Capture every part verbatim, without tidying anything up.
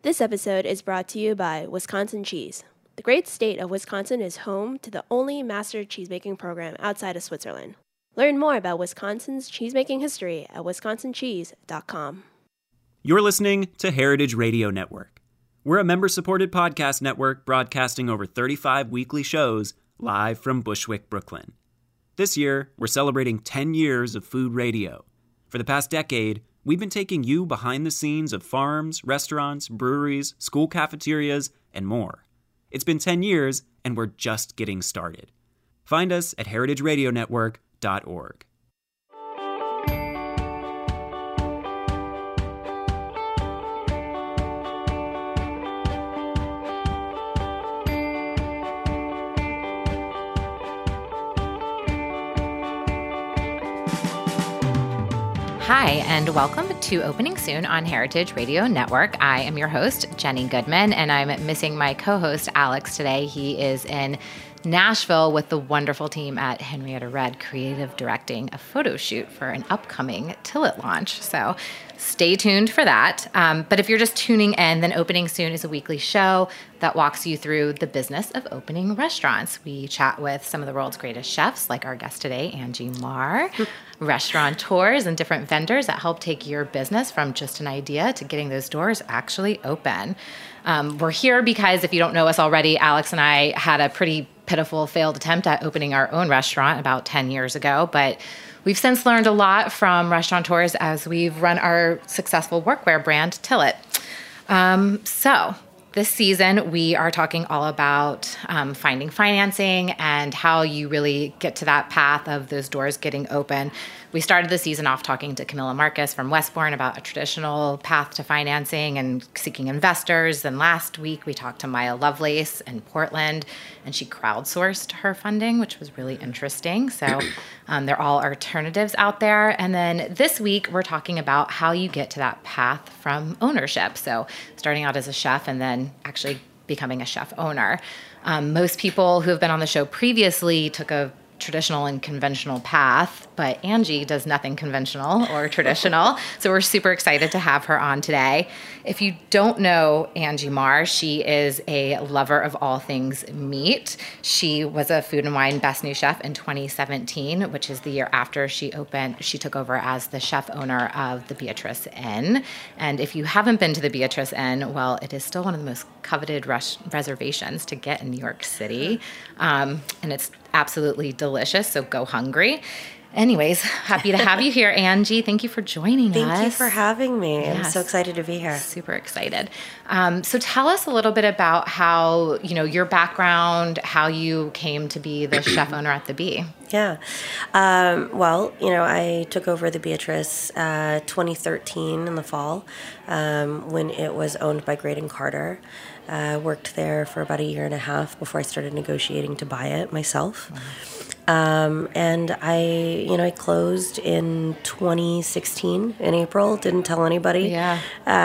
This episode is brought to you by Wisconsin Cheese. The great state of Wisconsin is home to the only master cheesemaking program outside of Switzerland. Learn more about Wisconsin's cheesemaking history at wisconsin cheese dot com. You're listening to Heritage Radio Network. We're a member-supported podcast network broadcasting over thirty-five weekly shows live from Bushwick, Brooklyn. This year, we're celebrating ten years of food radio. For the past decade, we've been taking you behind the scenes of farms, restaurants, breweries, school cafeterias, and more. It's been ten years, and we're just getting started. Find us at heritage radio network dot org. Hi, and welcome to Opening Soon on Heritage Radio Network. I am your host, Jenny Goodman, and I'm missing my co-host, Alex, today. He is in Nashville with the wonderful team at Henrietta Red, creative directing a photo shoot for an upcoming Tillet launch. So stay tuned for that. Um, but if you're just tuning in, then Opening Soon is a weekly show that walks you through the business of opening restaurants. We chat with some of the world's greatest chefs, like our guest today, Angie Marr, restaurateurs and different vendors that help take your business from just an idea to getting those doors actually open. Um, we're here because if you don't know us already, Alex and I had a pretty pitiful failed attempt at opening our own restaurant about ten years ago, but we've since learned a lot from restaurateurs as we've run our successful workwear brand, Tillet. Um, so this season, we are talking all about um, finding financing and how you really get to that path of those doors getting open. We started the season off talking to Camilla Marcus from Westbourne about a traditional path to financing and seeking investors. And last week, we talked to Maya Lovelace in Portland, and she crowdsourced her funding, which was really interesting. So um, there are all alternatives out there. And then this week, we're talking about how you get to that path from ownership. So starting out as a chef and then actually becoming a chef owner. Um, most people who have been on the show previously took a traditional and conventional path, but Angie does nothing conventional or traditional. So we're super excited to have her on today. If you don't know Angie Marr, she is a lover of all things meat. She was a Food and Wine Best New Chef in twenty seventeen, which is the year after she opened, she took over as the chef owner of the Beatrice Inn. And if you haven't been to the Beatrice Inn, well, it is still one of the most coveted res- reservations to get in New York City. Um, and it's absolutely delicious, so go hungry. Anyways, happy to have you here, Angie. Thank you for joining Thank us. Thank you for having me. Yes. I'm so excited to be here. Super excited. Um, so tell us a little bit about how, you know, your background, how you came to be the chef owner at the Bee. Yeah. Um, well, you know, I took over the Beatrice uh, twenty thirteen in the fall um, when it was owned by Graydon Carter. I uh, worked there for about a year and a half before I started negotiating to buy it myself. Wow. Um, and I, you know, I closed in twenty sixteen in April. Didn't tell anybody. Yeah.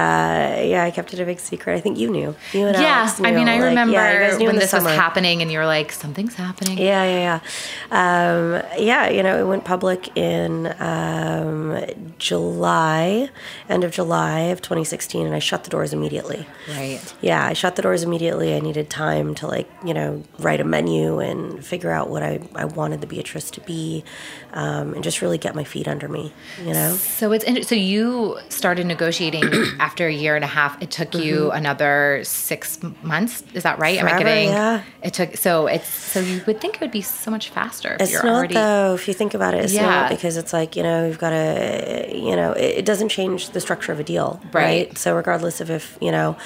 Uh, yeah, I kept it a big secret. I think you knew. You and yeah. Alex knew. I mean, I like, remember yeah, when this summer. was happening and you were like, something's happening. Yeah, yeah, yeah. Um, yeah, you know, it went public in um, July, end of July of twenty sixteen, and I shut the doors immediately. Right. Yeah, I shut the doors immediately. I needed time to, like, you know, write a menu and figure out what I, I wanted the Beatrice to be, um, and just really get my feet under me, you know? So it's so you started negotiating after a year and a half. It took you mm-hmm. another six months. Is that right? Forever, Am I getting? Yeah. It took so it's so you would think it would be so much faster. If it's you're not already, though. If you think about it, it's yeah. not, because it's like, you know, you've got to, you know, it, it doesn't change the structure of a deal, right? right? So regardless of if, you know,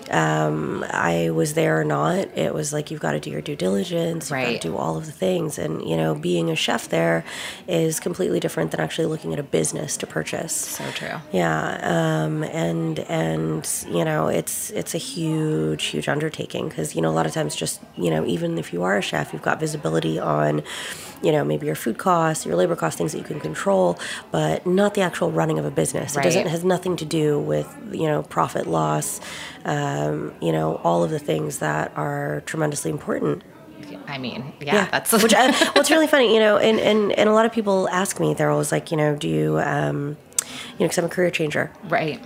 um, I was there or not, it was like, you've got to do your due diligence, you've right. got to do all of the things. And, you know, being a chef there is completely different than actually looking at a business to purchase. So true. Yeah. Um, and, and, you know, it's, it's a huge, huge undertaking because, you know, a lot of times just, you know, even if you are a chef, you've got visibility on, you know, maybe your food costs, your labor costs, things that you can control, but not the actual running of a business. Right. It doesn't, has nothing to do with, you know, profit loss, um, you know, all of the things that are tremendously important. I mean, yeah, yeah. that's Which I, well, it's really funny, you know, and, and, and a lot of people ask me, they're always like, you know, do you, um, you know, because I'm a career changer. Right.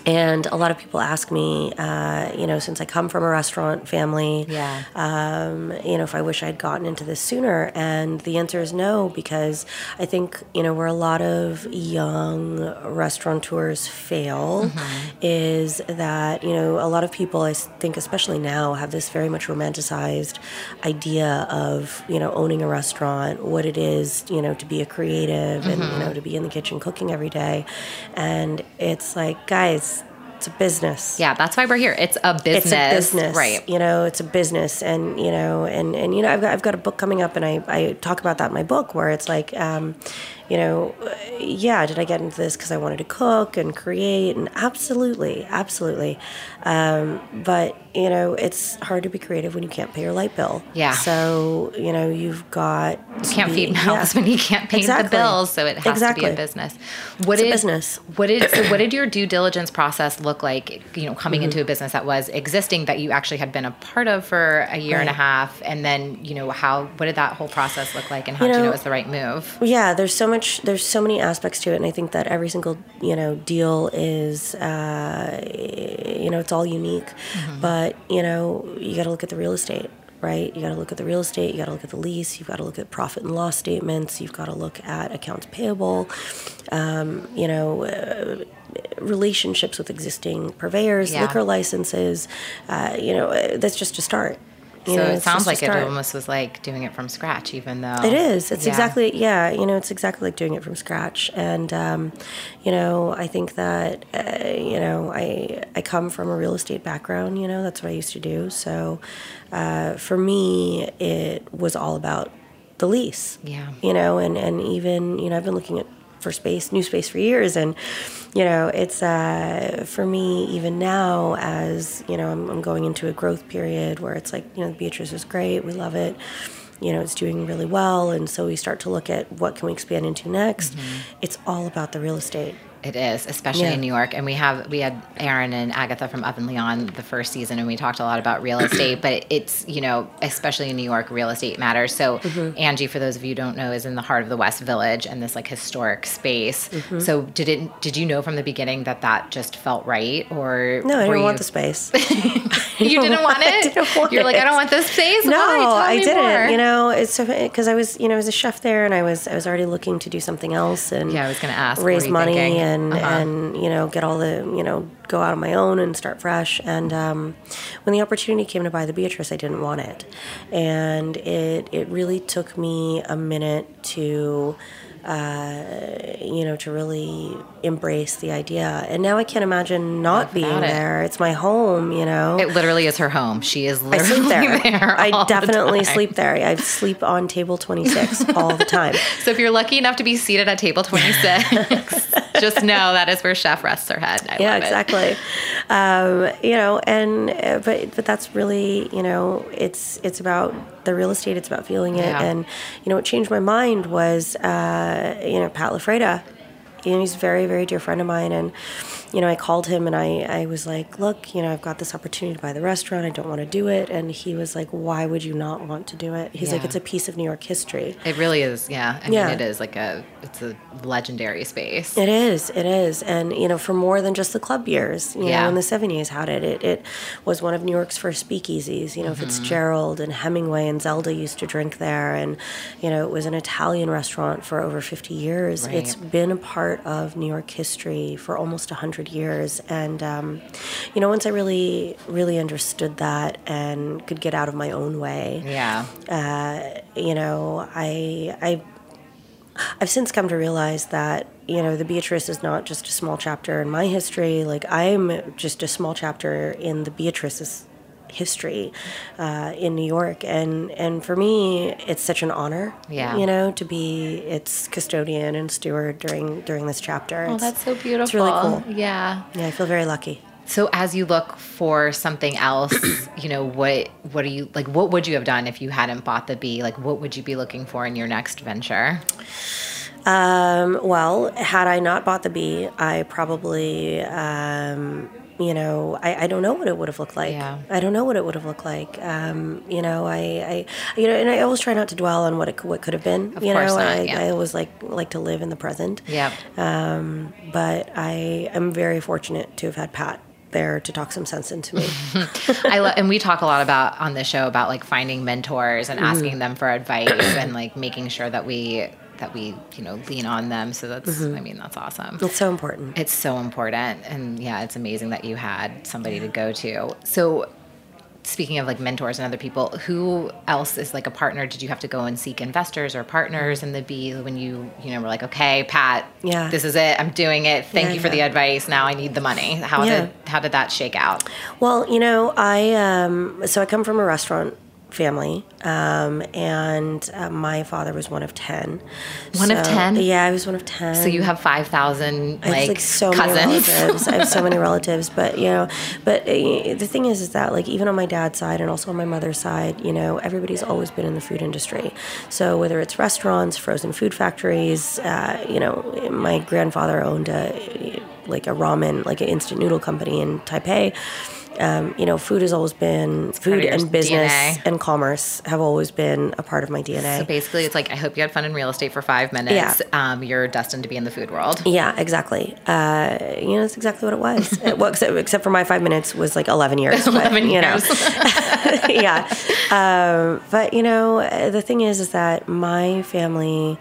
And a lot of people ask me, uh, you know, since I come from a restaurant family, Yeah. um, you know, if I wish I'd gotten into this sooner. And the answer is no, because I think, you know, where a lot of young restaurateurs fail mm-hmm. is that, you know, a lot of people, I think, especially now, have this very much romanticized idea of, you know, owning a restaurant, what it is, you know, to be a creative mm-hmm. and, you know, to be in the kitchen cooking every day. And it's like, guys, it's a business. Yeah, that's why we're here. It's a business. It's a business. Right. You know, it's a business. And, you know, and, and you know, I've got, I've got a book coming up, and I, I talk about that in my book, where it's like, um, you know, yeah, did I get into this because I wanted to cook and create? And absolutely, absolutely. Um, but, you know, it's hard to be creative when you can't pay your light bill. Yeah. So, you know, you've got... You can't be, feed mouths yeah. when you can't pay exactly. the bills, so it has exactly. to be a business. What it's did, a business. What did, so what did your due diligence process look like, you know, coming mm-hmm. into a business that was existing, that you actually had been a part of for a year right. and a half? And then, you know, how, what did that whole process look like, and how you did know, you know it was the right move? Yeah, there's so much, there's so many aspects to it, and I think that every single, you know, deal is, uh, you know, it's all unique. Mm-hmm. But, you know, you got to look at the real estate, right? You got to look at the real estate, you got to look at the lease, you've got to look at profit and loss statements, you've got to look at accounts payable, um, you know, uh, relationships with existing purveyors, yeah. liquor licenses, uh, you know, that's just a start. You so know, it sounds like it almost was like doing it from scratch, even though... It is. It's yeah. exactly, yeah, you know, it's exactly like doing it from scratch. And, um, you know, I think that, uh, you know, I I come from a real estate background, you know, that's what I used to do. So uh, for me, it was all about the lease. Yeah. You know, and, and even, you know, I've been looking at for space, new space for years. And, you know, it's, uh, for me, even now, as, you know, I'm, I'm going into a growth period where it's like, you know, Beatrice is great. We love it. You know, it's doing really well. And so we start to look at what can we expand into next. Mm-hmm. It's all about the real estate. It is, especially yeah. in New York. And we have we had Aaron and Agatha from Ovenly on the first season, and we talked a lot about real estate. But it's, you know, especially in New York, real estate matters. So mm-hmm. Angie, for those of you who don't know, is in the heart of the West Village and this like historic space. Mm-hmm. So did it? Did you know from the beginning that that just felt right, or no? I didn't you... want the space. You didn't want it? I didn't want You're it. like, I don't want this space. No, Why? I didn't. More. You know, it's because I was, you know, I was a chef there, and I was, I was already looking to do something else, and yeah, I was going to ask, raise money thinking? and uh-huh. and you know, get all the, you know, go out on my own and start fresh. And um, when the opportunity came to buy the Beatrice, I didn't want it, and it it really took me a minute to. Uh, you know, to really embrace the idea. And now I can't imagine not being it. there. It's my home, you know. It literally is her home. She is literally I sleep there. there I definitely the sleep there. I sleep on table twenty-six all the time. So if you're lucky enough to be seated at table twenty-six, just know that is where Chef rests her head. I yeah, love exactly. Um, you know, and uh, but but that's really, you know, it's it's about the real estate. It's about feeling it. Yeah. And you know, what changed my mind was uh, you know, Pat LaFreda. You know, he's a very, very dear friend of mine, and you know, I called him and I, I was like, look, you know, I've got this opportunity to buy the restaurant. I don't want to do it. And he was like, why would you not want to do it? He's yeah. like, it's a piece of New York history. It really is. Yeah. I yeah. mean, it is like a, it's a legendary space. It is. It is. And, you know, for more than just the club years, you yeah. know, in the seventies had it. It it was one of New York's first speakeasies. You know, mm-hmm. Fitzgerald and Hemingway and Zelda used to drink there. And, you know, it was an Italian restaurant for over fifty years. Right. It's been a part of New York history for almost one hundred years. And, um, you know, once I really, really understood that and could get out of my own way, yeah, uh, you know, I, I, I've since come to realize that, you know, the Beatrice is not just a small chapter in my history. Like, I'm just a small chapter in the Beatrice's history uh, in New York. And, and for me, it's such an honor, yeah. you know, to be its custodian and steward during during this chapter. Oh, it's, that's so beautiful. It's really cool. Yeah. Yeah, I feel very lucky. So as you look for something else, you know, what what are you, like, what would you have done if you hadn't bought the Bee? Like, what would you be looking for in your next venture? Um, well, had I not bought the bee, I probably, um, you know, I, I don't know what it would have looked like. Yeah. I don't know what it would have looked like. Um, you know, I, I, you know, and I always try not to dwell on what it what could have been. Of you course know, not, I, yeah. I always like like to live in the present. Yeah. Um, but I am very fortunate to have had Pat there to talk some sense into me. I lo- and we talk a lot about on this show about like finding mentors and asking mm-hmm. them for advice and like making sure that we that we you know lean on them. So that's mm-hmm. I mean that's awesome. It's so important. It's so important, and yeah, it's amazing that you had somebody to go to. So speaking of like mentors and other people, who else is like a partner? Did you have to go and seek investors or partners in the bee when you, you know, were like, okay, Pat, yeah. this is it. I'm doing it. Thank yeah, you for yeah. the advice. Now I need the money. How yeah. did, how did that shake out? Well, you know, I, um, so I come from a restaurant family, um, and uh, my father was one of ten. One so, of ten? Yeah, I was one of ten. So you have five thousand like, I have, like so cousins. many relatives. I have so many relatives, but you know, but uh, the thing is, is that like even on my dad's side and also on my mother's side, you know, everybody's always been in the food industry. So whether it's restaurants, frozen food factories, uh, you know, my grandfather owned a like a ramen, like an instant noodle company in Taipei. Um, you know, food has always been, it's food and business D N A. And commerce have always been a part of my D N A. So basically, it's like, I hope you had fun in real estate for five minutes. Yeah. Um, you're destined to be in the food world. Yeah, exactly. Uh, you know, that's exactly what it was. well, except, except for my five minutes was like eleven years. eleven but, you years. Know. yeah. Um, but, you know, the thing is, is that my family...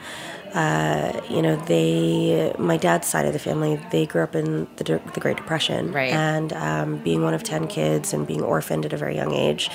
Uh, you know, they, my dad's side of the family, they grew up in the, the Great Depression. Right. And um, being one of ten kids and being orphaned at a very young age,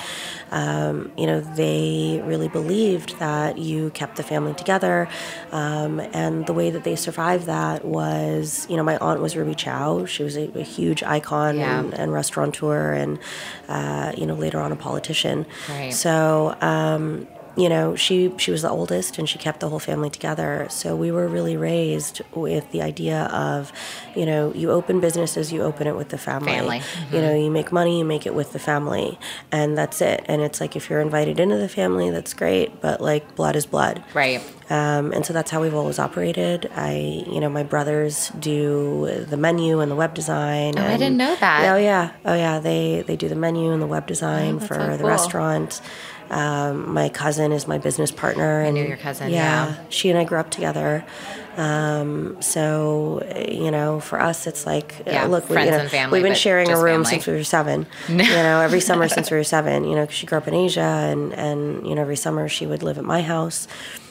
um, you know, they really believed that you kept the family together. Um, and the way that they survived that was, you know, my aunt was Ruby Chow. She was a, a huge icon yeah. and, and restaurateur and, uh, you know, later on a politician. Right. So, um, you know, she she was the oldest and she kept the whole family together. So we were really raised with the idea of, you know, you open businesses, you open it with the family. Family. Mm-hmm. You know, you make money, you make it with the family. And that's it. And it's like if you're invited into the family, that's great. But like blood is blood. Right. Um, and so that's how we've always operated. I, you know, my brothers do the menu and the web design. Oh, and, I didn't know that. Oh, yeah. Oh, yeah. They, they do the menu and the web design oh, for so the cool. restaurant. Um, my cousin is my business partner. I and knew your cousin, yeah. yeah. She and I grew up together. Um, so, you know, for us, it's like, yeah, uh, look, we, friends you know, and family, we've been sharing a room family. since we were seven. you know, every summer since we were seven, you know, 'cause she grew up in Asia and, and, you know, every summer she would live at my house.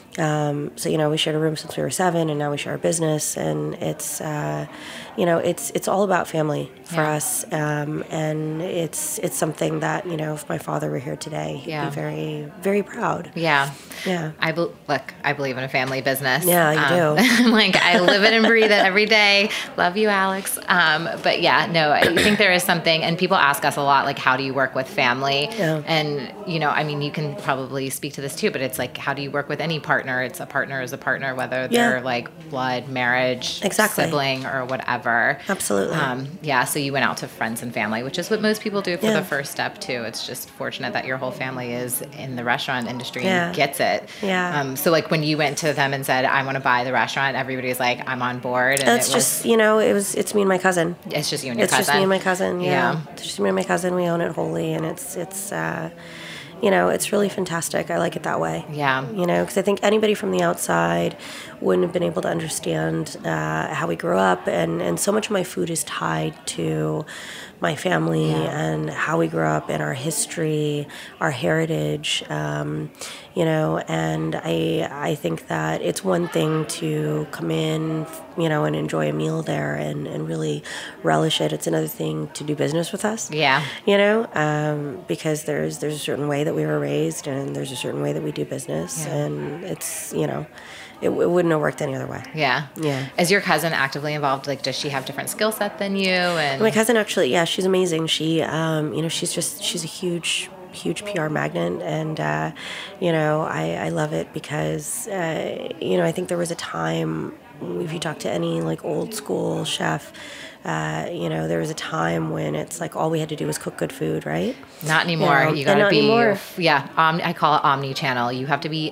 Um, so, you know, we shared a room since we were seven and now we share a business and it's, uh, you know, it's, it's all about family for yeah. us. Um, and it's, it's something that, you know, if my father were here today, he'd yeah. be very, very proud. Yeah. Yeah. I be- look, I believe in a family business. Yeah, you um, do. like I live it and breathe it every day. Love you, Alex. Um, but yeah, no, I think there is something, and people ask us a lot, like, how do you work with family? Yeah. And, you know, I mean, you can probably speak to this too, but it's like, how do you work with any partner? It's a partner is a partner, whether they're Yeah. like blood, marriage, Exactly. sibling, or whatever. Absolutely. Um, yeah. So you went out to friends and family, which is what most people do for Yeah. the first step too. It's just fortunate that your whole family is in the restaurant industry Yeah. and gets it. Yeah. Um, so like when you went to them and said, I want to buy the restaurant, everybody's like, I'm on board. And It's it just, was, you know, it was, it's me and my cousin. it's just you and your It's cousin. just me and my cousin. Yeah. Yeah. It's just me and my cousin. We own it wholly. And it's, it's, uh, you know, it's really fantastic. I like it that way. Yeah. You know, because I think anybody from the outside wouldn't have been able to understand uh, how we grew up. And, and so much of my food is tied to my family Yeah. and how we grew up and our history, our heritage, um, you know, and I I think that it's one thing to come in, you know, and enjoy a meal there and, and really relish it. It's another thing to do business with us. Yeah. You know, um, because there's there's a certain way that we were raised and there's a certain way that we do business. Yeah. And it's, you know, it, it wouldn't have worked any other way. Yeah. Yeah. Is your cousin actively involved? Like, does she have different skill set than you? And My cousin actually, yeah, she's amazing. She, um, you know, she's just, she's a huge, huge P R magnet. And, uh, you know, I, I love it because, uh, you know, I think there was a time, if you talk to any like old school chef, uh, you know, there was a time when it's like all we had to do was cook good food, right? not anymore. You know, You got to and not be, anymore. yeah. Omni, I call it omni-channel. You have to be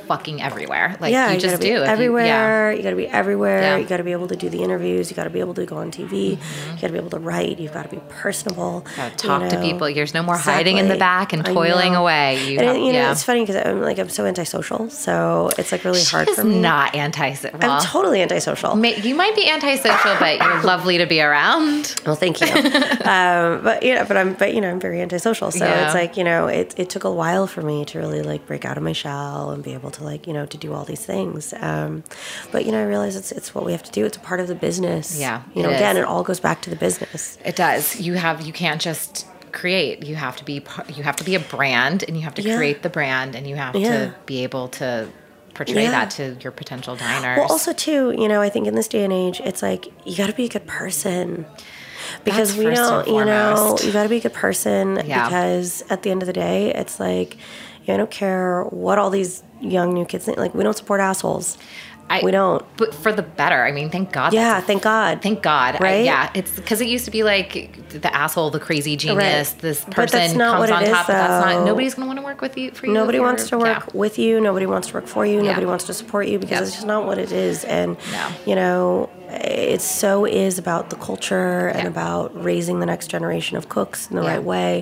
fucking everywhere. Like yeah, you, you just gotta be do. If everywhere. You, you got to be everywhere. Yeah. You got to be able to do the interviews. You got to be able to go on T V. Mm-hmm. You got to be able to write. You've got to be personable. Gotta talk you to know. people. There's no more Exactly. hiding in the back and I toiling know. away. You, and have, it, you know, yeah. it's funny because I'm like I'm so antisocial, so it's like really hard She's for me. not antisocial. I'm totally antisocial. You might be antisocial, but you're lovely to be around. Well, thank you. um, but yeah, but I'm, but you know, I'm very antisocial. So Yeah. it's like, you know, it, it took a while for me to really like break out of my shell and be able to like, you know, to do all these things. Um, but you know, I realize it's it's what we have to do. It's a part of the business. Yeah, You know, it again, is. it all goes back to the business. It does. You have. You can't just create. You have to be. par- You have to be a brand, and you have to Yeah. create the brand, and you have Yeah. to be able to portray Yeah. that to your potential diners. Well, also too, you know, I think in this day and age, it's like you got to be a good person. Because That's we first don't, and you know, foremost. you got to be a good person. Yeah. Because at the end of the day, it's like, you know, I don't care what all these young new kids think. Like, we don't support assholes. I, we don't. But for the better. I mean, thank God. Yeah, that's- thank God. Thank God. Right? I, yeah. It's because it used to be like the asshole, the crazy genius, Right. this But person that's not comes what on it is, top. But that's not, though. nobody's going to want to work with you for you. Nobody if you're- wants to work yeah. with you. Nobody wants to work for you. Yeah. Nobody wants to support you because Yep. it's just not what it is. And, No. you know, it so is about the culture and Yeah. about raising the next generation of cooks in the Yeah. right way.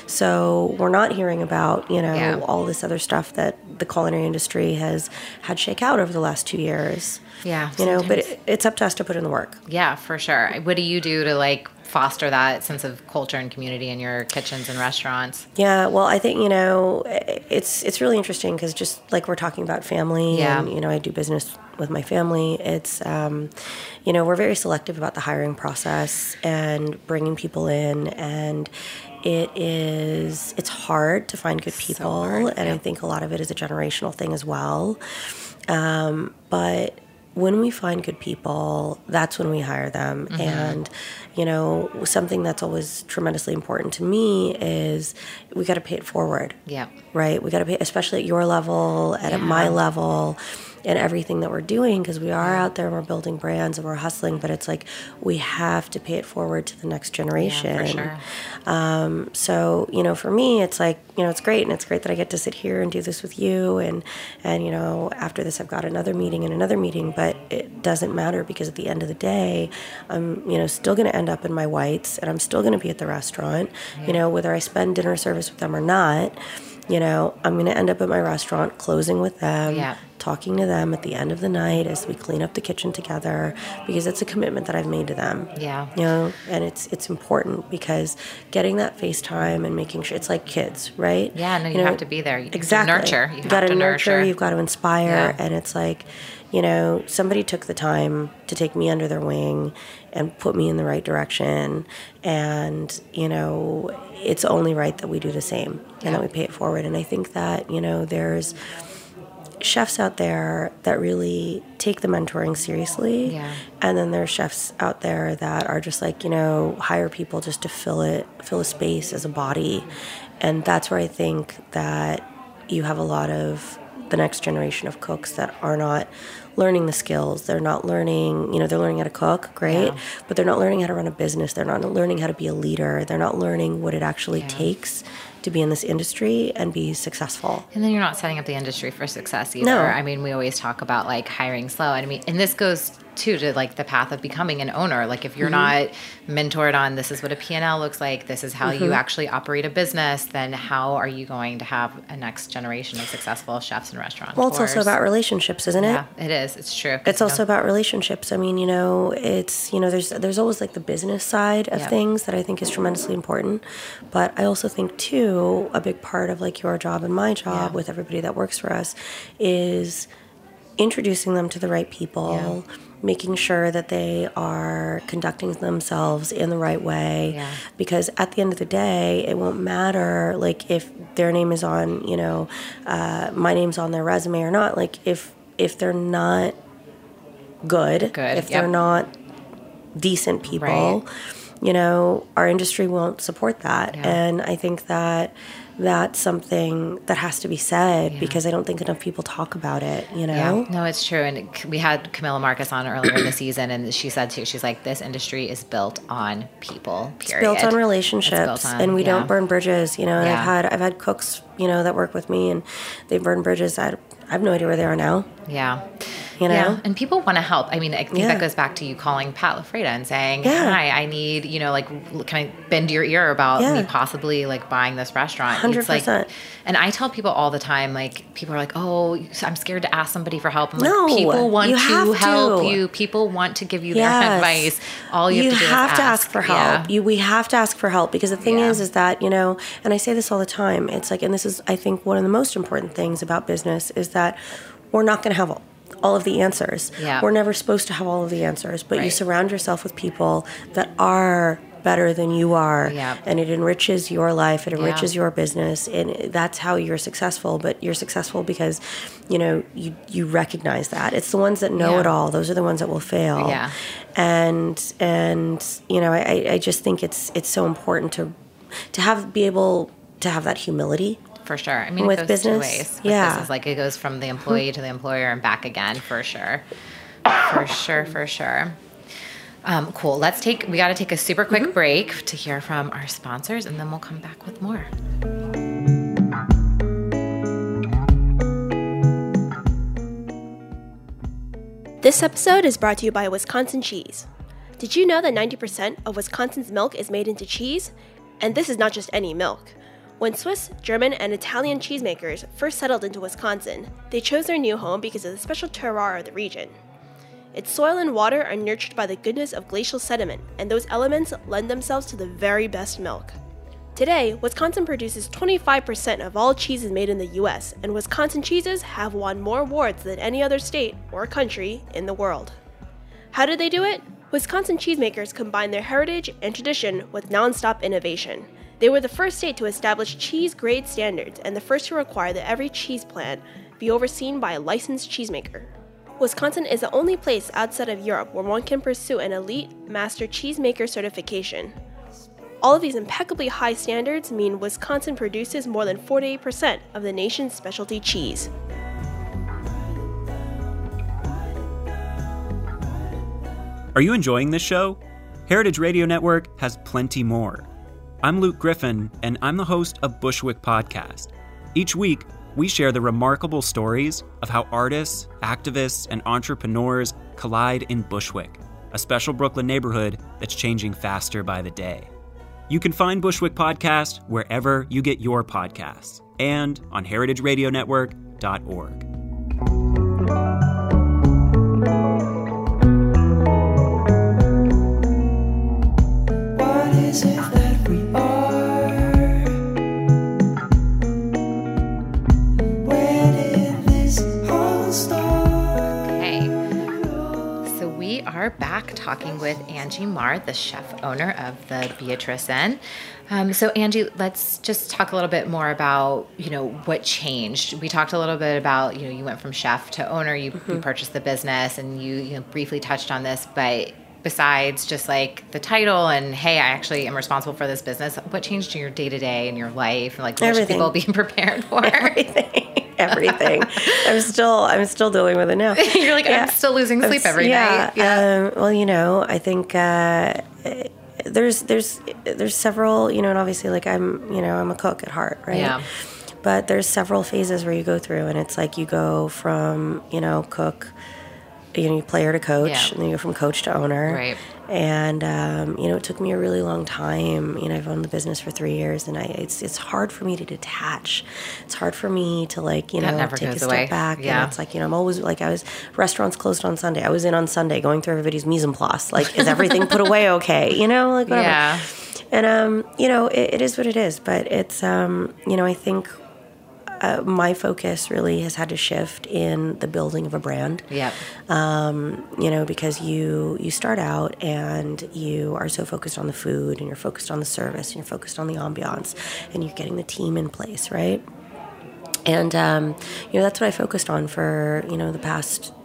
So we're not hearing about, you know, Yeah. all this other stuff that the culinary industry has had shake out over the last two years. Yeah, You know, but sometimes. it, it's up to us to put in the work. Yeah, for sure. What do you do to like foster that sense of culture and community in your kitchens and restaurants? Yeah, well, I think, you know, it's it's really interesting because just like we're talking about family Yeah. and, you know, I do business with my family. It's, um, you know, we're very selective about the hiring process and bringing people in. And it is, it's hard to find good people. hard, and yeah. I think a lot of it is a generational thing as well. Um, but when we find good people, that's when we hire them. Mm-hmm. And, you know, something that's always tremendously important to me is we got to pay it forward. Yeah. Right? We got to pay, especially at your level and at Yeah. my level and everything that we're doing, because we are out there and we're building brands and we're hustling, but it's like we have to pay it forward to the next generation. Yeah, for sure. Um, so, you know, for me, it's like, you know, it's great. And it's great that I get to sit here and do this with you. And, and, you know, after this, I've got another meeting and another meeting, but it doesn't matter because at the end of the day, I'm, you know, still going to end up in my whites and I'm still going to be at the restaurant, you know, whether I spend dinner service with them or not. You know, I'm going to end up at my restaurant, closing with them, Yeah. talking to them at the end of the night as we clean up the kitchen together, because it's a commitment that I've made to them. Yeah. You know, and it's it's important because getting that FaceTime and making sure it's like kids, right? Yeah, no, you have to be there. You have to exactly. nurture. You have gotta to nurture. nurture. You've got to inspire, Yeah. and it's like, you know, somebody took the time to take me under their wing and put me in the right direction, and you know, it's only right that we do the same and that we pay it forward. And I think that, you know, there's chefs out there that really take the mentoring seriously. Yeah. And then there's chefs out there that are just like, you know, hire people just to fill it, fill a space as a body. And that's where I think that you have a lot of the next generation of cooks that are not learning the skills. They're not learning, you know, they're learning how to cook, great, Yeah. but they're not learning how to run a business. They're not learning how to be a leader. They're not learning what it actually Yeah. takes to be in this industry and be successful. And then you're not setting up the industry for success either. No. I mean, we always talk about like hiring slow. And I mean, and this goes too to like the path of becoming an owner. Like if you're Mm-hmm. not mentored on this is what a P and L looks like, this is how Mm-hmm. you actually operate a business, then how are you going to have a next generation of successful chefs and restaurants? Well, it's also about relationships, isn't it? Yeah, it is. It's true. 'Cause, It's you also know, about relationships. I mean, you know, it's, you know, there's there's always like the business side of Yeah. things that I think is tremendously important. But I also think too, a big part of like your job and my job Yeah. with everybody that works for us is introducing them to the right people, making sure that they are conducting themselves in the right way. Yeah. Because at the end of the day, it won't matter like if their name is on, you know, uh, my name's on their resume or not. Like if if they're not good, Good, if they're yep. not decent people, Right. you know, our industry won't support that. Yeah. And I think that that's something that has to be said Yeah. because I don't think enough people talk about it, you know? Yeah, no, it's true. And it, we had Camilla Marcus on earlier in the season, and she said too, she's like, this industry is built on people, period. Built on relationships, It's built on- and we yeah. don't burn bridges, you know. And Yeah. I've had I've had cooks, you know, that work with me, and they burn bridges. I had I have no idea where they are now. Yeah. You know? Yeah. And people want to help. I mean, I think Yeah. that goes back to you calling Pat LaFreda and saying, Yeah. hi, I need, you know, like, can I bend your ear about Yeah. me possibly like buying this restaurant? one hundred percent. It's like, and I tell people all the time, like, people are like, oh, I'm scared to ask somebody for help. I'm like, No, people want you to have help to. you. People want to give you Yes. their advice. All you, you have to do have is to ask. ask for help. Yeah. You, we have to ask for help because the thing Yeah. is, is that, you know, and I say this all the time, it's like, and this is, I think, one of the most important things about business is that we're not going to have all, all of the answers. Yeah. We're never supposed to have all of the answers, but you Right. surround yourself with people that are better than you are, Yeah. and it enriches your life, it enriches Yeah. your business, and that's how you're successful. But you're successful because, you know, you you recognize that. It's the ones that know Yeah. it all. Those are the ones that will fail. Yeah. And and you know, I, I just think it's it's so important to to have be able to have that humility. For sure. I mean, With it goes two business, ways. With yeah. business, like it goes from the employee to the employer and back again, for sure. For sure, for sure. Um, cool. Let's take, we got to take a super quick Mm-hmm. break to hear from our sponsors, and then we'll come back with more. This episode is brought to you by Wisconsin Cheese. Did you know that ninety percent of Wisconsin's milk is made into cheese? And this is not just any milk. When Swiss, German, and Italian cheesemakers first settled into Wisconsin, they chose their new home because of the special terroir of the region. Its soil and water are nurtured by the goodness of glacial sediment, and those elements lend themselves to the very best milk. Today, Wisconsin produces twenty-five percent of all cheeses made in the U S, and Wisconsin cheeses have won more awards than any other state or country in the world. How did they do it? Wisconsin cheesemakers combine their heritage and tradition with nonstop innovation. They were the first state to establish cheese grade standards and the first to require that every cheese plant be overseen by a licensed cheesemaker. Wisconsin is the only place outside of Europe where one can pursue an elite master cheesemaker certification. All of these impeccably high standards mean Wisconsin produces more than forty-eight percent of the nation's specialty cheese. Are you enjoying this show? Heritage Radio Network has plenty more. I'm Luke Griffin, and I'm the host of Bushwick Podcast. Each week, we share the remarkable stories of how artists, activists, and entrepreneurs collide in Bushwick, a special Brooklyn neighborhood that's changing faster by the day. You can find Bushwick Podcast wherever you get your podcasts and on heritage radio network dot org. What is it that we are? Where did this all start? Okay. So we are back talking with Angie Marr, the chef owner of the Beatrice Inn. Um, so Angie, let's just talk a little bit more about, you know, what changed. We talked a little bit about, you know, you went from chef to owner, you, mm-hmm. you purchased the business, and you, you know, briefly touched on this, but besides just like the title and, hey, I actually am responsible for this business, what changed in your day-to-day and your life? And like, what should Everything. people be prepared for? Everything. Everything. I'm still I'm still dealing with it now. You're like, I'm still losing sleep I'm- every yeah, night. Yeah. Um, well, you know, I think uh, there's there's there's several, you know, and obviously like I'm, you know, I'm a cook at heart, right? Yeah. But there's several phases where you go through, and it's like you go from, you know, cook, you know, player to coach, Yeah. and then you go from coach to owner. Right. And um, you know, it took me a really long time. You know, I've owned the business for three years, and I it's it's hard for me to detach. It's hard for me to like you That know never take a goes step away. back. Yeah. And it's like you know I'm always like I was restaurants closed on Sunday. I was in on Sunday going through everybody's mise en place. Like, is everything put away okay? You know, like whatever. Yeah. And um, you know, it, it is what it is. But it's um, you know, I think. Uh, my focus really has had to shift in the building of a brand. Yep. Um, you know, because you you start out and you are so focused on the food and you're focused on the service and you're focused on the ambiance and you're getting the team in place, right? And um, you know, that's what I focused on for you know the past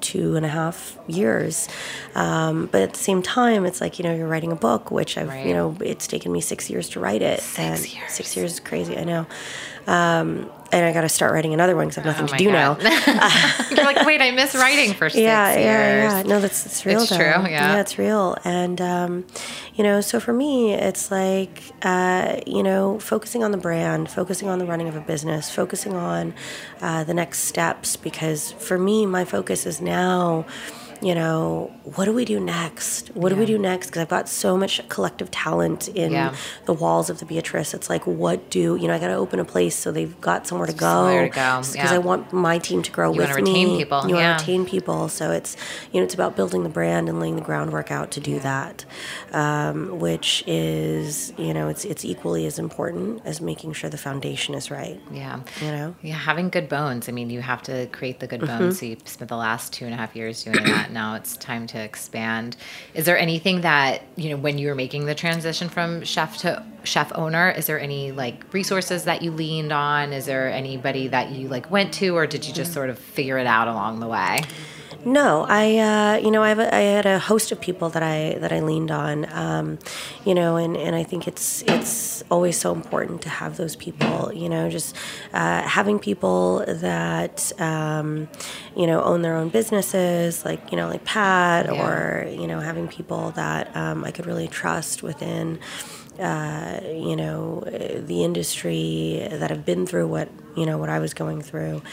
two and a half years. Um, but at the same time, it's like, you know, you're writing a book, which I've, Right. you know, it's taken me six years to write it. Six and years. Six years is crazy, I know. Um, and I got to start writing another one because I have nothing Oh to my do now. God. You're like, wait, I miss writing for six yeah, years. yeah, yeah. No, that's it's real. It's though. true, yeah. yeah, it's real. And um, you know, so for me, it's like uh, you know, focusing on the brand, focusing on the running of a business, focusing on uh, the next steps. Because for me, my focus is now, you know, what do we do next? What do we do next? Because I've got so much collective talent in Yeah. the walls of the Beatrice. It's like, what do, you know, I got to open a place so they've got somewhere to go. Somewhere to go, Because yeah. I want my team to grow You with wanna retain me. people, You yeah. want to retain people. So it's, you know, it's about building the brand and laying the groundwork out to do that, um, which is, you know, it's it's equally as important as making sure the foundation is right. Yeah. You know? Yeah, having good bones. I mean, you have to create the good Mm-hmm. bones. So you spent the last two and a half years doing that. Now it's time to expand. Is there anything that, you know, when you were making the transition from chef to chef owner, is there any like resources that you leaned on? Is there anybody that you like went to, or did you just sort of figure it out along the way? No, I uh, you know I, have a, I had a host of people that I that I leaned on, um, you know, and, and I think it's it's always so important to have those people, you know, just uh, having people that um, you know own their own businesses, like you know like Pat, Yeah. or you know having people that um, I could really trust within. Uh, you know, the industry that have been through what, you know, what I was going through,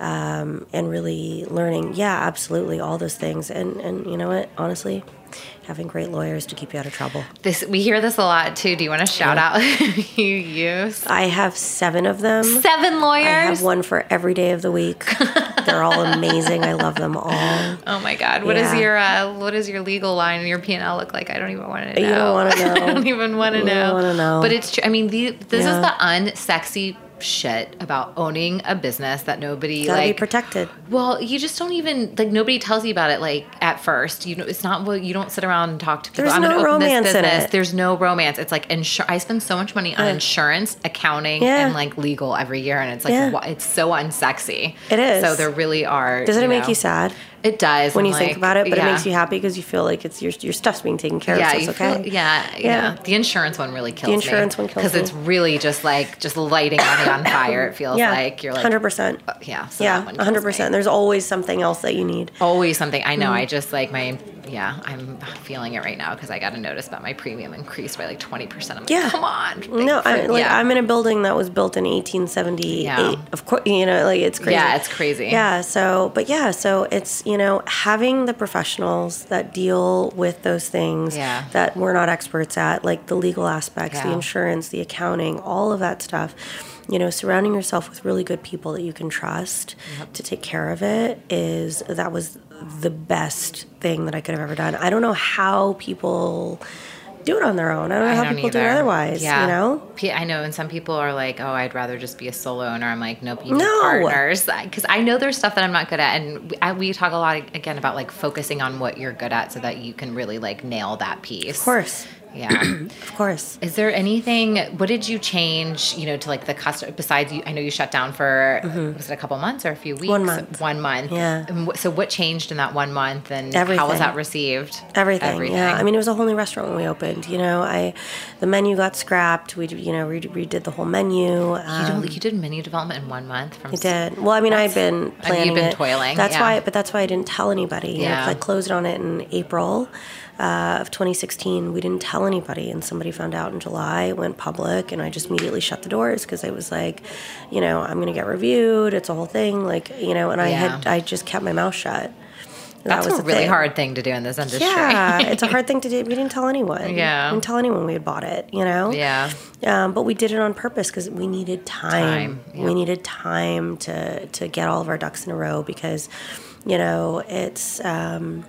um, and really learning, yeah, absolutely, all those things. And, and you know what, honestly, having great lawyers to keep you out of trouble. This we hear this a lot too. Do you want to shout out who you use? I have seven of them. Seven lawyers. I have one for every day of the week. They're all amazing. I love them all. Oh my God! What is Yeah. your uh, what is your legal line and your P and L look like? I don't even want to know. You don't wanna know. I don't even want to You know. don't wanna know. But it's true. I mean, the, this Yeah. is the unsexy shit about owning a business that nobody Gotta like. be protected. Well, you just don't even like. Nobody tells you about it. Like at first, you know, it's not what you don't sit around and talk to people. There's I'm no gonna open romance this in business. it. There's no romance. It's like insur- I spend so much money on Yeah. insurance, accounting, Yeah. and like legal every year, and it's like Yeah. wha- it's so unsexy. It is. So there really are. Doesn't it make know- you sad It does when I'm you think like, about it? But yeah. it makes you happy because you feel like it's your your stuff's being taken care Yeah, of. So you it's okay. feel, yeah, yeah, Yeah. The insurance one really kills The insurance me. one kills because me. it's really just like just lighting money on fire. It feels Yeah, like you're like hundred percent. yeah, so Yeah, that one a hundred kills me. percent. There's always something else that you need. Always something. I know. Mm-hmm. I just like my yeah. I'm feeling it right now because I got a notice about my premium increased by like twenty percent. I'm like, Yeah. come on. No, Like, I, for- like yeah. I'm in a building that was built in eighteen seventy-eight. Yeah. Of course, you know, like it's crazy. Yeah, it's crazy. Yeah. So, but yeah, so it's you know having the professionals that deal with those things Yeah. that we're not experts at, like the legal aspects, the Yeah. insurance, the accounting, all of that stuff. You know, surrounding yourself with really good people that you can trust to take care of it is that was the best thing that I could have ever done. I don't know how people do it on their own. I don't know I how don't people do it either. otherwise. Yeah. You know. P- I know, and some people are like, "Oh, I'd rather just be a solo owner." I'm like, "Nope, you need No. partners," because I know there's stuff that I'm not good at, and we, I, we talk a lot again about like focusing on what you're good at, so that you can really like nail that piece. Of course. Yeah. Of course. Is there anything? What did you change? You know, to like the customer. Besides, you, I know you shut down for was it a couple months or a few weeks? One month. One month. Yeah. And wh- so what changed in that one month, and how Everything. was that received? Everything, yeah. I mean, it was a whole new restaurant when we opened. You know, I, the menu got scrapped. We, you know, re- redid the whole menu. you, Um, don't, you did menu development in one month from. I did. Well, I mean, I'd been I mean, planning you've been it. toiling, That's yeah. why, but that's why I didn't tell anybody. You know, 'cause Yeah. I closed on it in April uh, of twenty sixteen. We didn't tell anybody, and somebody found out in July. It went public, and I just immediately shut the doors because I was like, you know, I'm going to get reviewed. It's a whole thing, like you know. And I had, Yeah. I just kept my mouth shut. That's that was a the really thing. hard thing to do in this industry. Yeah, it's a hard thing to do. We didn't tell anyone. Yeah. We didn't tell anyone we had bought it, you know? Yeah. Um, but we did it on purpose because we needed time. Time, yeah. We needed time to, to get all of our ducks in a row because, you know, it's, um,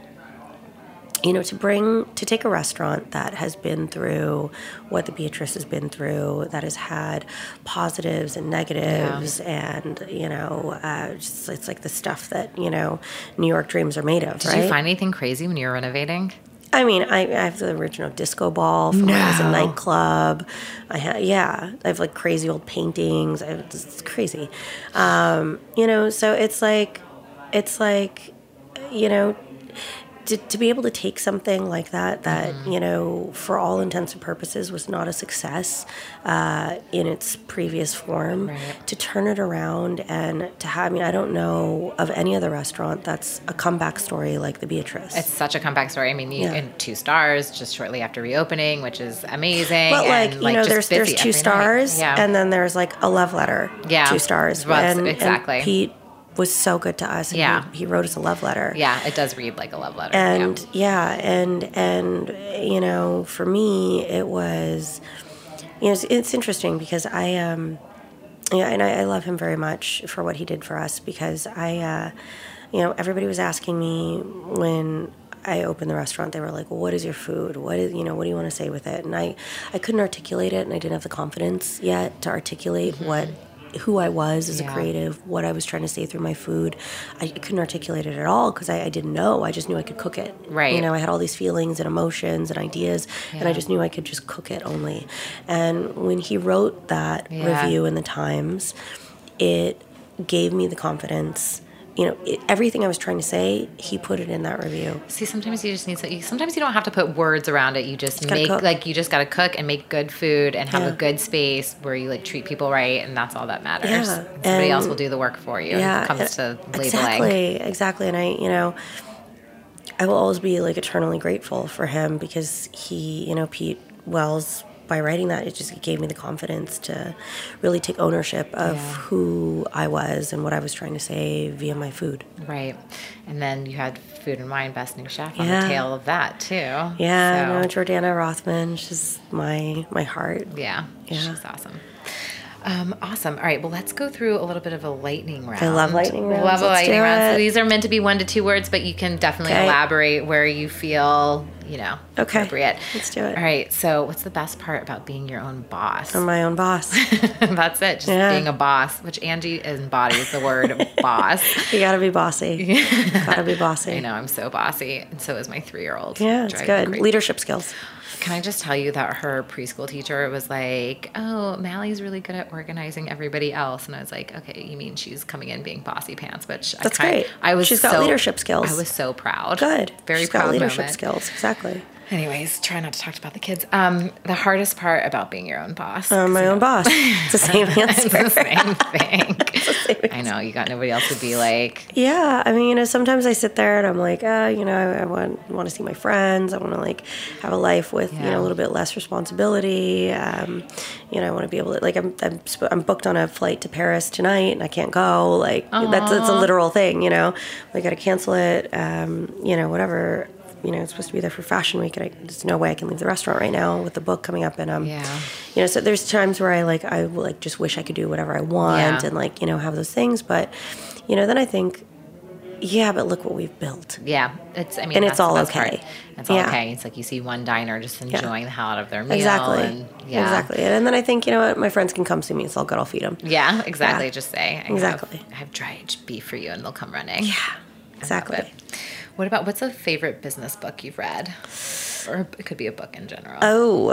you know, to bring, to take a restaurant that has been through what the Beatrice has been through, that has had positives and negatives, and, you know, uh, just, it's like the stuff that, you know, New York dreams are made of, Did right? you find anything crazy when you were renovating? I mean, I, I have the original disco ball from when I was a No. nightclub. I ha- yeah, I have like crazy old paintings. I, it's crazy, um, you know. So it's like, it's like, you know, to, to be able to take something like that, that, mm-hmm. you know, for all intents and purposes was not a success uh, in its previous form, right. to turn it around and to have, I mean, I don't know of any other restaurant that's a comeback story like the Beatrice. It's such a comeback story. I mean, you, yeah. in two stars just shortly after reopening, which is amazing. But like, and, you know, there's there's two stars, yeah. and then there's like a love letter, yeah. two stars. Well, and, exactly. And Pete was so good to us. And yeah. He, he wrote us a love letter. Yeah, it does read like a love letter. And yeah, yeah and, and, you know, for me, it was, you know, it's, it's interesting because I, um, yeah, and I, I love him very much for what he did for us because I, uh, you know, everybody was asking me when I opened the restaurant, they were like, well, what is your food? What is, you know, what do you want to say with it? And I, I couldn't articulate it and I didn't have the confidence yet to articulate mm-hmm. what, who I was as yeah. a creative, what I was trying to say through my food. I couldn't articulate it at all because I, I didn't know. I just knew I could cook it. Right. You know, I had all these feelings and emotions and ideas, yeah. and I just knew I could just cook it only. And when he wrote that yeah. review in the Times, it gave me the confidence. You know, it, everything I was trying to say, he put it in that review. See, sometimes you just need to, sometimes you don't have to put words around it. You just, just make, cook. like, you just got to cook and make good food and have yeah. a good space where you, like, treat people right, and that's all that matters. Yeah. Somebody and, else will do the work for you yeah, when it comes to labeling. Exactly, exactly. And I, you know, I will always be, like, eternally grateful for him because he, you know, Pete Wells, by writing that, it just gave me the confidence to really take ownership of yeah. who I was and what I was trying to say via my food. Right. And then you had Food and Wine Best New Chef on yeah. the tail of that, too. Yeah, so. I know Jordana Rothman. She's my my heart. Yeah, yeah. She's awesome. Um, awesome. All right. Well, let's go through a little bit of a lightning round. I love lightning rounds. Love a let's lightning round. it. So these are meant to be one to two words, but you can definitely okay. elaborate where you feel, you know, okay. appropriate. Let's do it. All right. So what's the best part about being your own boss? I'm my own boss. That's it. Just yeah. being a boss, which Angie embodies the word boss. You gotta be bossy. Gotta be bossy. I know. I'm so bossy. And so is my three-year-old. Yeah, it's good. Leadership skills. Can I just tell you that her preschool teacher was like, oh, Mally's really good at organizing everybody else. And I was like, okay, you mean she's coming in being bossy pants, which That's I kind, great. I was She's got so, leadership skills. I was so proud. Good. Very she's proud got leadership moment. skills. Exactly. Anyways, try not to talk about the kids. Um, the hardest part about being your own boss. I'm my own boss. It's the same answer. It's the same thing. It's the same answer. I know. You got nobody else to be like. Yeah. I mean, you know, sometimes I sit there and I'm like, uh, you know, I, I want want to see my friends. I want to like have a life with, yeah. you know, a little bit less responsibility. Um, you know, I want to be able to, like, I'm, I'm I'm booked on a flight to Paris tonight and I can't go. Like, Aww. that's that's a literal thing, you know. I got to cancel it. Um, you know, whatever. You know, it's supposed to be there for Fashion Week, and I, there's no way I can leave the restaurant right now with the book coming up. And um, yeah. you know, so there's times where I like I like just wish I could do whatever I want yeah. and like you know have those things. But you know, then I think, yeah, but look what we've built. Yeah, it's. I mean, and that's it's all the best okay. Part. It's all yeah. okay. It's like you see one diner just enjoying yeah. the hell out of their meal. Exactly. And, yeah. Exactly. And then I think, you know what, my friends can come see me. It's all good. I'll feed them. Yeah, exactly. Yeah. Just say, I exactly. Have, I have dried beef for you, and they'll come running. Yeah, exactly. What about, what's a favorite business book you've read? Or it could be a book in general. Oh,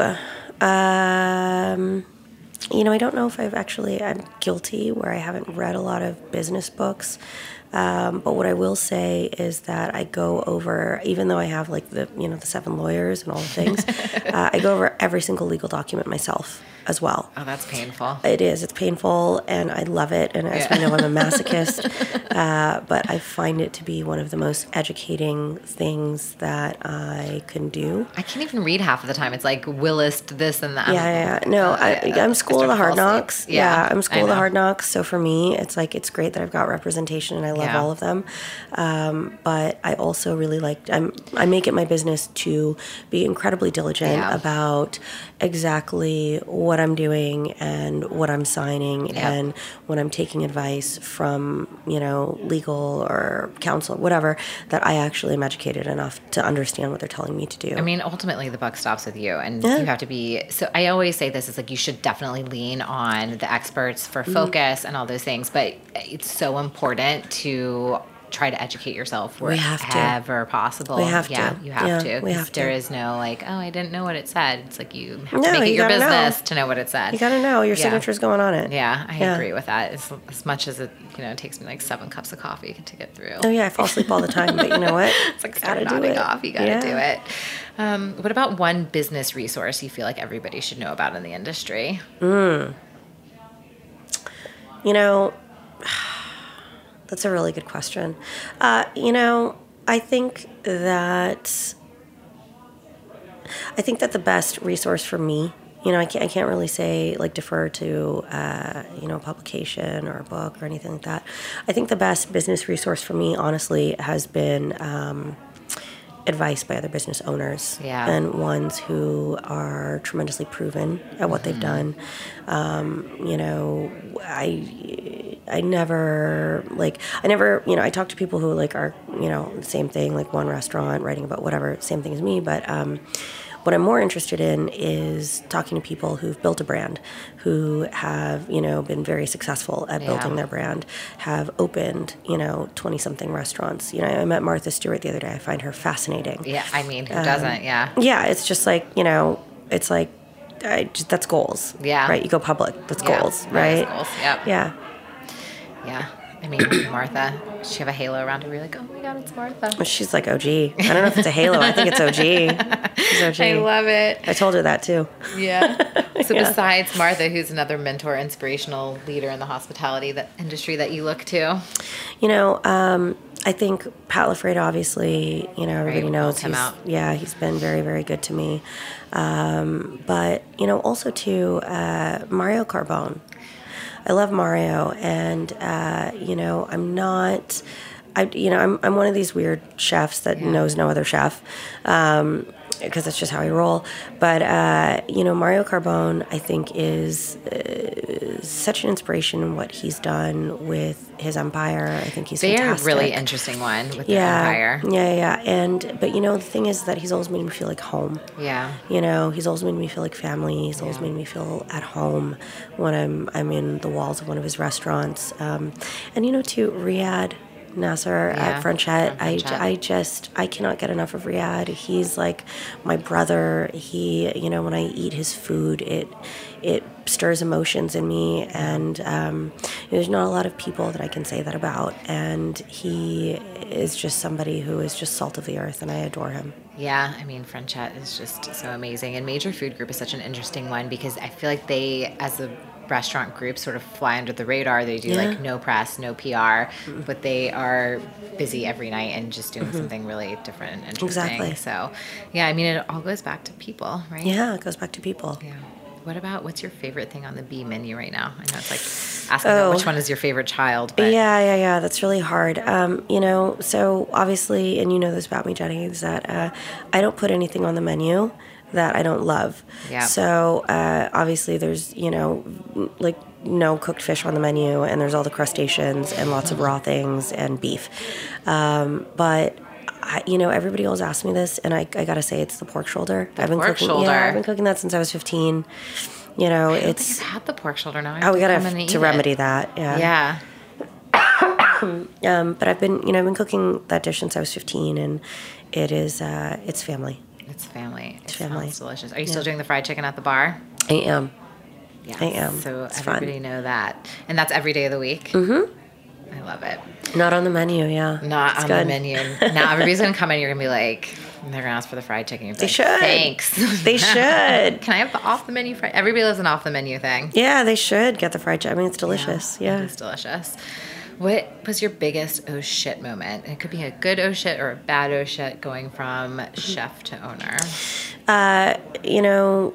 um, you know, I don't know if I've actually, I'm guilty where I haven't read a lot of business books. Um, but what I will say is that I go over, even though I have like the, you know, the seven lawyers and all the things, uh, I go over every single legal document myself as well. Oh, that's painful. It is. It's painful, and I love it. And as yeah. we know, I'm a masochist. uh, but I find it to be one of the most educating things that I can do. I can't even read half of the time. It's like Willist, this and that. Yeah, yeah, yeah. No, I, I'm school of the hard knocks. Yeah, yeah, I'm school of the hard knocks. So for me, it's like it's great that I've got representation, and I love yeah. all of them. Um, but I also really like. I'm. I make it my business to be incredibly diligent yeah. about exactly what I'm doing and what I'm signing yep. and when I'm taking advice from, you know, legal or counsel, whatever, that I actually am educated enough to understand what they're telling me to do. I mean, ultimately the buck stops with you, and yeah. you have to be, so I always say this is like, you should definitely lean on the experts for focus mm-hmm. and all those things, but it's so important to try to educate yourself We have to. wherever possible. We have yeah, to. you have Yeah, to. we 'cause have to. There is no like, oh, I didn't know what it said. It's like you have No, to make it you your gotta know. business to know what it said. You got to know your Yeah. signature's going on it. Yeah, I Yeah. agree with that. As, as much as it, you know, it takes me like seven cups of coffee to get through. Oh, yeah, I fall asleep all the time, but you know what? It's like Gotta start do nodding it. off. You got to Yeah. do it. Um, what about one business resource you feel like everybody should know about in the industry? You know, that's a really good question. Uh, you know, I think that I think that the best resource for me, you know, I can't, I can't really say like defer to uh, you know, a publication or a book or anything like that. I think the best business resource for me, honestly, has been um, advice by other business owners Yeah. and ones who are tremendously proven at what they've done. Um, you know, I I never like I never you know I talk to people who like are you know same thing, like one restaurant writing about whatever, same thing as me, but um, what I'm more interested in is talking to people who've built a brand, who have, you know, been very successful at Yeah. building their brand, have opened, you know, twenty-something restaurants. You know, I met Martha Stewart the other day. I find her fascinating. Yeah, I mean, who Um, doesn't? Yeah. Yeah, it's just like, you know, it's like, I just, that's goals. Yeah. Right? You go public. That's Yeah, goals, that is right? goals, yep. Yeah. Yeah. I mean, Martha, does she have a halo around her? We're like, oh my God, it's Martha. She's like O G. I don't know if it's a halo. I think it's O G. She's O G. I love it. I told her that too. Yeah. So Yeah. besides Martha, who's another mentor, inspirational leader in the hospitality that industry that you look to? You know, um, I think Pat LaFreda, obviously, you know, everybody Right, knows helped him he's, out. yeah, he's been very, very good to me. Um, but, you know, also to uh, Mario Carbone. I love Mario, and, uh, you know, I'm not, I, you know, I'm, I'm one of these weird chefs that Yeah. knows no other chef. Um, because that's just how I roll. But, uh, you know, Mario Carbone, I think, is uh, such an inspiration in what he's done with his empire. I think he's They're a fantastic. really interesting one with the yeah, empire. Yeah, yeah. And, but, you know, the thing is that he's always made me feel like home. Yeah. You know, he's always made me feel like family. He's always Yeah. made me feel at home when I'm I'm in the walls of one of his restaurants. Um, and, you know, to Riyadh Nasser Yeah, at Frenchette, from I, Frenchette. I just, I cannot get enough of Riyadh. He's like my brother. He, you know, when I eat his food, it it stirs emotions in me. And um, there's not a lot of people that I can say that about. And he is just somebody who is just salt of the earth, and I adore him. Yeah, I mean, Frenchette is just so amazing. And Major Food Group is such an interesting one because I feel like they, as a restaurant group, sort of fly under the radar. They do Yeah. like no press, no P R, but they are busy every night and just doing something really different and interesting. Exactly. So, yeah, I mean, it all goes back to people, right? Yeah, it goes back to people. Yeah. What about, what's your favorite thing on the B menu right now? I know it's like asking Oh. about which one is your favorite child, but Yeah, yeah, yeah. That's really hard. Um, you know, so obviously, and you know this about me, Jenny, is that uh, I don't put anything on the menu that I don't love. Yeah. So uh, obviously, there's you know, n- like no cooked fish on the menu, and there's all the crustaceans and lots of raw things and beef. Um, but I, you know, everybody always asks me this, and I, I gotta say, it's the pork shoulder. I've been pork cooking. shoulder. Yeah, I've been cooking that since I was fifteen. You know, I don't it's think I've had the pork shoulder now. I oh, have we to gotta come and have eat to it. remedy that. Yeah. Um, but I've been, you know, I've been cooking that dish since I was fifteen, and it is, uh, it's family. It's family. It family. sounds delicious. Are you still doing the fried chicken at the bar? I am. Yeah, I am. So It's fun. everybody know that, and that's every day of the week. Mm-hmm. I love it. Not on the menu, yeah. Not It's on good. the menu. Now everybody's gonna come in. You're gonna be like, they're gonna ask for the fried chicken. You're They like, should. Thanks. They should. Can I have the off the menu fried? Everybody loves an off the menu thing. Yeah, they should get the fried chicken. I mean, it's delicious. Yeah. It is delicious. What was your biggest oh shit moment? And it could be a good oh shit or a bad oh shit going from chef to owner. Uh, you know,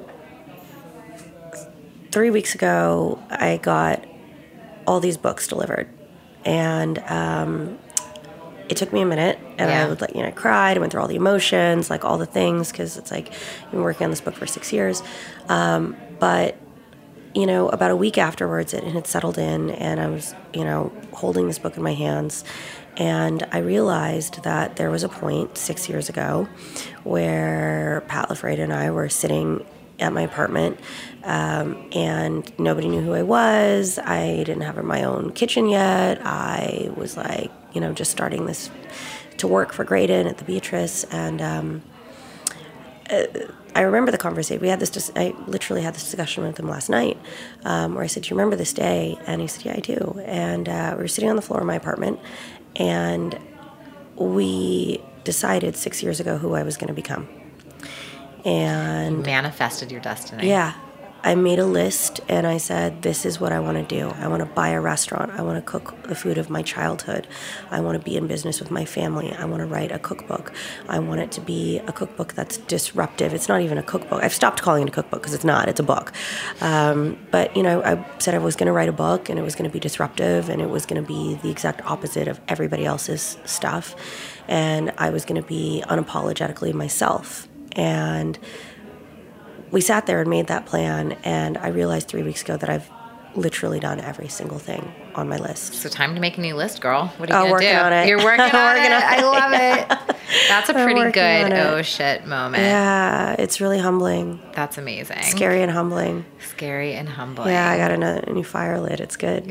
three weeks ago, I got all these books delivered, and um, it took me a minute, and Yeah. I would like, you know, I cried. I went through all the emotions, like all the things, because it's like I've been working on this book for six years, um, but. You know, about a week afterwards, it had settled in, and I was, you know, holding this book in my hands, and I realized that there was a point six years ago where Pat LaFreda and I were sitting at my apartment, um, and nobody knew who I was. I didn't have my own kitchen yet. I was like you know, just starting this to work for Graydon at the Beatrice. And um, uh, I remember the conversation. We had this, dis- I literally had this discussion with him last night um, where I said, do you remember this day? And he said, yeah, I do. And uh, we were sitting on the floor of my apartment, and we decided six years ago who I was going to become. And Manifested your destiny. yeah, I made a list and I said, this is what I want to do. I want to buy a restaurant. I want to cook the food of my childhood. I want to be in business with my family. I want to write a cookbook. I want it to be a cookbook that's disruptive. It's not even a cookbook. I've stopped calling it a cookbook because it's not. It's a book. Um, but, you know, I said I was going to write a book, and it was going to be disruptive, and it was going to be the exact opposite of everybody else's stuff. And I was going to be unapologetically myself. And we sat there and made that plan, and I realized three weeks ago that I've literally done every single thing on my list. So time to make a new list, girl. What are you Oh, going to working do? on it. You're working on Working it. on I it. love it. That's a I'm pretty working good on it. oh shit moment. Yeah, it's really humbling. That's amazing. Scary and humbling. Scary and humbling. Yeah, I got a, a new fire lid. It's good.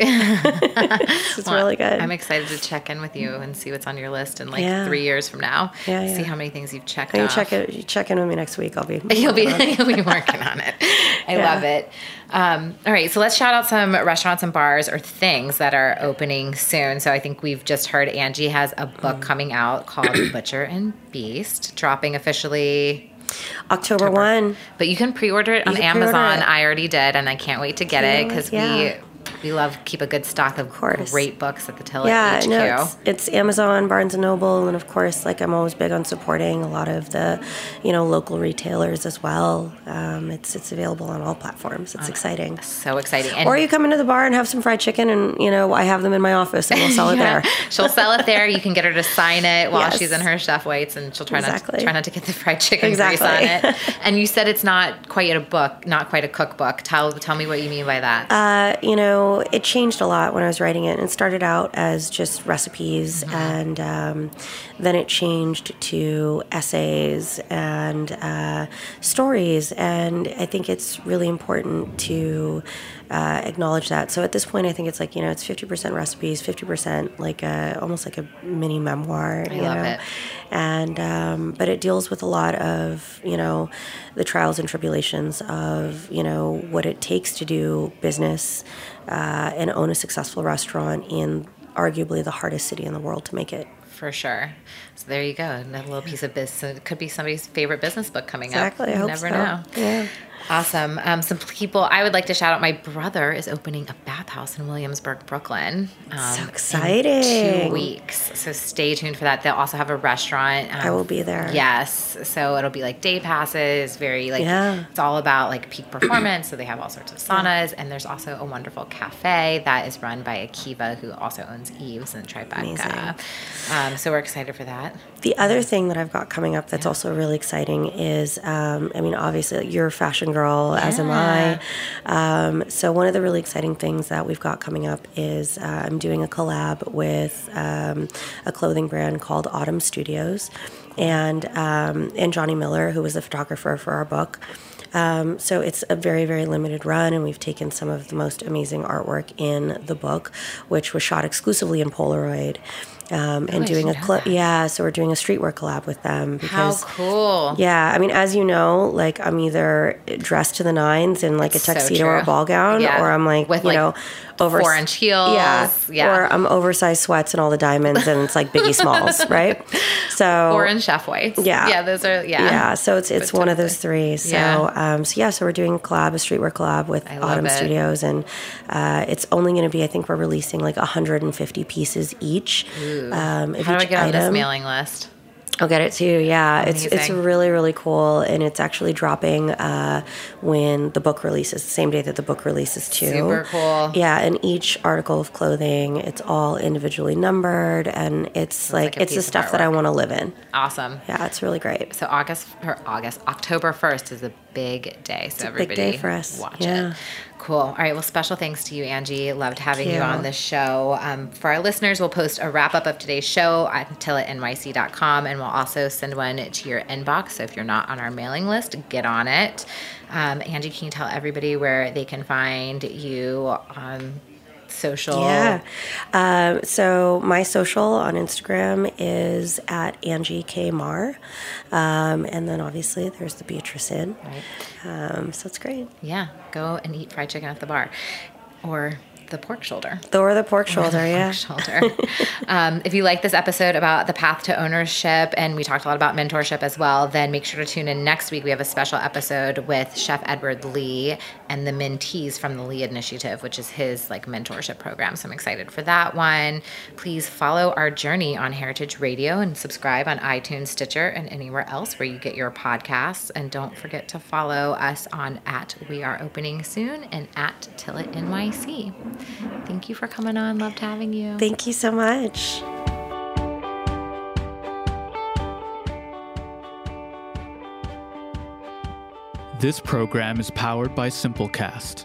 It's Well, really good. I'm excited to check in with you and see what's on your list in like Yeah. three years from now. Yeah, yeah. See how many things you've checked you off. check it. You check in with me next week. I'll be. You'll be working on it. you'll be working on it. I Yeah. love it. Um, all right, so let's shout out some restaurants and bars or things that are opening soon. So I think we've just heard Angie has a book Mm. coming out called Butcher and Beast, dropping officially. October one. But you can pre-order it on can pre-order Amazon. it. I already did, and I can't wait to get Can't it because wait, yeah. we we love keep a good stock of, course. great books at the Tillett Yeah, H Q. no, it's, it's Amazon, Barnes and Noble, and of course, like I'm always big on supporting a lot of the, you know, local retailers as well. Um, it's it's available on all platforms. It's exciting. So exciting. And Or you come into the bar and have some fried chicken, and you know I have them in my office, and we'll sell it Yeah. there. She'll sell it there. You can get her to sign it while Yes. she's in her chef whites, and she'll try Exactly. not try not to get the fried chicken Exactly. grease on it. And you said it's not quite a book, not quite a cookbook. Tell tell me what you mean by that. Uh, you know, it changed a lot when I was writing it. It started out as just recipes, Mm-hmm. and um, then it changed to essays and uh, stories. And I think it's really important to uh, acknowledge that. So at this point, I think it's like, you know, it's fifty percent recipes, fifty percent like a, almost like a mini memoir. I you love know? it. And um, but it deals with a lot of, you know, the trials and tribulations of, you know, what it takes to do business uh, and own a successful restaurant in arguably the hardest city in the world to make it. For sure. So there you go. Another little piece of business. It could be somebody's favorite business book coming Exactly. up. I You hope never so. know. Yeah. Awesome. Um, some people I would like to shout out. My brother is opening a bathhouse in Williamsburg, Brooklyn. Um, So in exciting. two weeks. So stay tuned for that. They'll also have a restaurant. Um, I will be there. Yes. So it'll be like day passes, very like, Yeah. it's all about like peak performance. So they have all sorts of saunas. And there's also a wonderful cafe that is run by Akiva, who also owns Eve's and Tribeca. Amazing. Um, so we're excited for that. The other thing that I've got coming up that's also really exciting is, um, I mean, obviously you're a fashion girl, as am I. Um, so one of the really exciting things that we've got coming up is uh, I'm doing a collab with um, a clothing brand called Autumn Studios, and um, and Johnny Miller, who was the photographer for our book. Um, so it's a very, very limited run, and we've taken some of the most amazing artwork in the book, which was shot exclusively in Polaroid. Um, and I doing a didn't know cl- that. yeah, so we're doing a streetwear collab with them How because cool. yeah, I mean, as you know, like I'm either dressed to the nines in like That's a so tuxedo or a true. ball gown, Yeah. or I'm like With, you like, know over four-inch heels. yeah, Yeah. or I'm oversized sweats and all the diamonds, and it's like Biggie Smalls, right? So Or in chef whites. Yeah. Yeah, those are, yeah. yeah, so it's it's But one of totally. those three. So Yeah. um, so yeah, so we're doing a collab, a streetwear collab with I love Autumn it. Studios, and uh, it's only going to be, I think we're releasing like one hundred fifty pieces each. Um, of How do I each get on this item. mailing list? I'll get it too. Yeah, it's it's Amazing. really really cool, and it's actually dropping uh, when the book releases, the same day that the book releases too. Super cool. Yeah, and each article of clothing, it's all individually numbered, and it's like, like a it's the piece of stuff that I artwork. want to live in. Awesome. Yeah, it's really great. So August or August, October first is a big day. So a big everybody day for us. watch Yeah. it. Cool. All right. Well, special thanks to you, Angie. Loved having you. you. on this show. Um, for our listeners, we'll post a wrap up of today's show at tillet N Y C dot com, and we'll also send one to your inbox. So if you're not on our mailing list, get on it. Um, Angie, can you tell everybody where they can find you on social. Yeah. Um, so my social on Instagram is at Angie K. Marr. Um, and then obviously there's the Beatrice Inn. Right. Um, so it's great. Yeah. Go and eat fried chicken at the bar. Or the pork shoulder. Or the pork shoulder, the yeah. Pork shoulder. um, if you like this episode about the path to ownership, and we talked a lot about mentorship as well, then make sure to tune in next week. We have a special episode with Chef Edward Lee and the mentees from the Lee Initiative, which is his like mentorship program. So I'm excited for that one. Please follow our journey on Heritage Radio and subscribe on iTunes, Stitcher, and anywhere else where you get your podcasts. And don't forget to follow us on at We Are Opening Soon and at Tillet N Y C. Thank you for coming on. Loved having you. Thank you so much. This program is powered by Simplecast.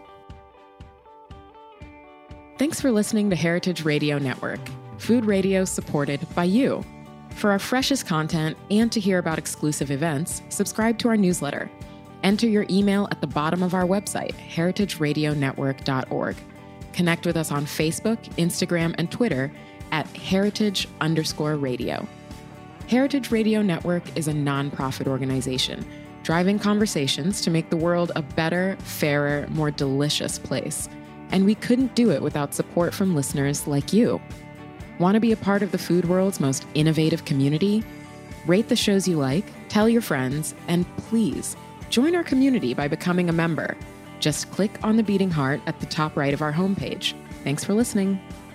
Thanks for listening to Heritage Radio Network, food radio supported by you. For our freshest content and to hear about exclusive events, subscribe to our newsletter. Enter your email at the bottom of our website, heritage radio network dot org. Connect with us on Facebook, Instagram, and Twitter at heritage underscore radio. Heritage Radio Network is a nonprofit organization driving conversations to make the world a better, fairer, more delicious place. And we couldn't do it without support from listeners like you. Want to be a part of the food world's most innovative community? Rate the shows you like, tell your friends, and please join our community by becoming a member. Just click on the beating heart at the top right of our homepage. Thanks for listening.